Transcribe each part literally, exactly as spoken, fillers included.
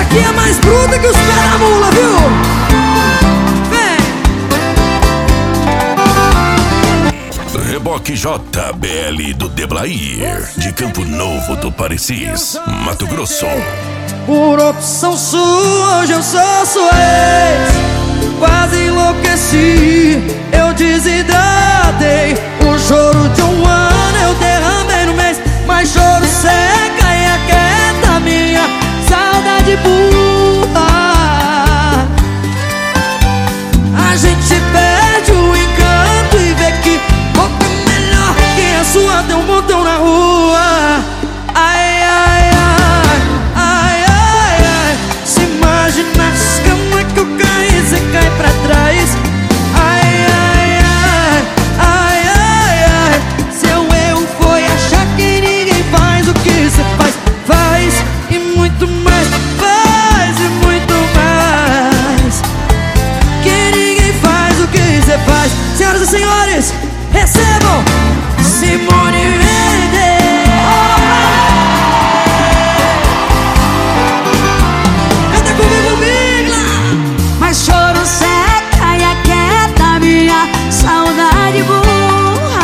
aqui é mais bruta que os pés da mula, viu? Vem! Reboque J B L do Deblair, de Campo Novo do Parecis, Mato Grosso. Por opção sua, hoje eu sou sua ex. Quase enlouqueci, eu desidratei. O choro de um ano eu derramei no mês. Mas choro seca e aquieta minha saudade burra. A gente perde o encanto e vê que boca melhor que a sua tem um montão na rua. Ai, ai, ai, ai, ai, ai. Se imagina as camas que eu caí, cê cai pra trás. Ai, ai, ai, ai, ai, ai. Seu erro foi achar que ninguém faz o que cê faz. Faz e muito mais, faz e muito mais. Que ninguém faz o que cê faz. Senhoras e senhores, recebam Simone Mendes. Canta comigo, Migla. Mas choro seca e aquieta minha saudade burra.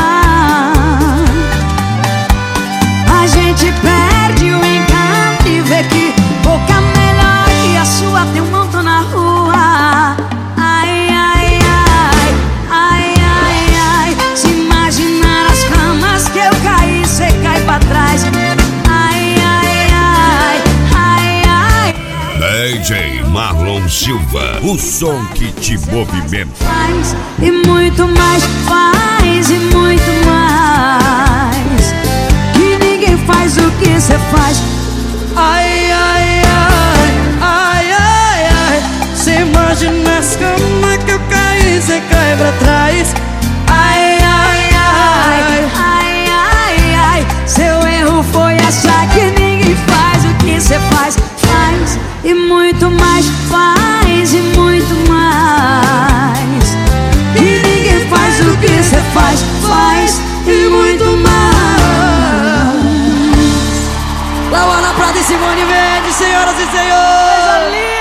A gente perde o encanto e vê que boca melhor que a sua tem um montão na rua. Ai, ai, ai, ai, ai, ai. Se imaginar as camas que eu caí, cê cai pra trás. Ai, ai, ai, ai, ai. D J Marlon Silva, o som que te movimenta. Faz e muito mais, faz e muito mais. Que ninguém faz o que cê faz. Ai, ai, ai, ai, ai, ai. Cê imagina as camas que eu caí, cê cai pra trás. Ai, ai, ai, Ai, ai, ai. Seu erro foi achar que ninguém faz o que cê faz. Faz e muito mais, faz e muito mais. Que ninguém faz o que cê faz. Faz e muito mais. Lauana Prata e Simone Mendes, senhoras e senhores.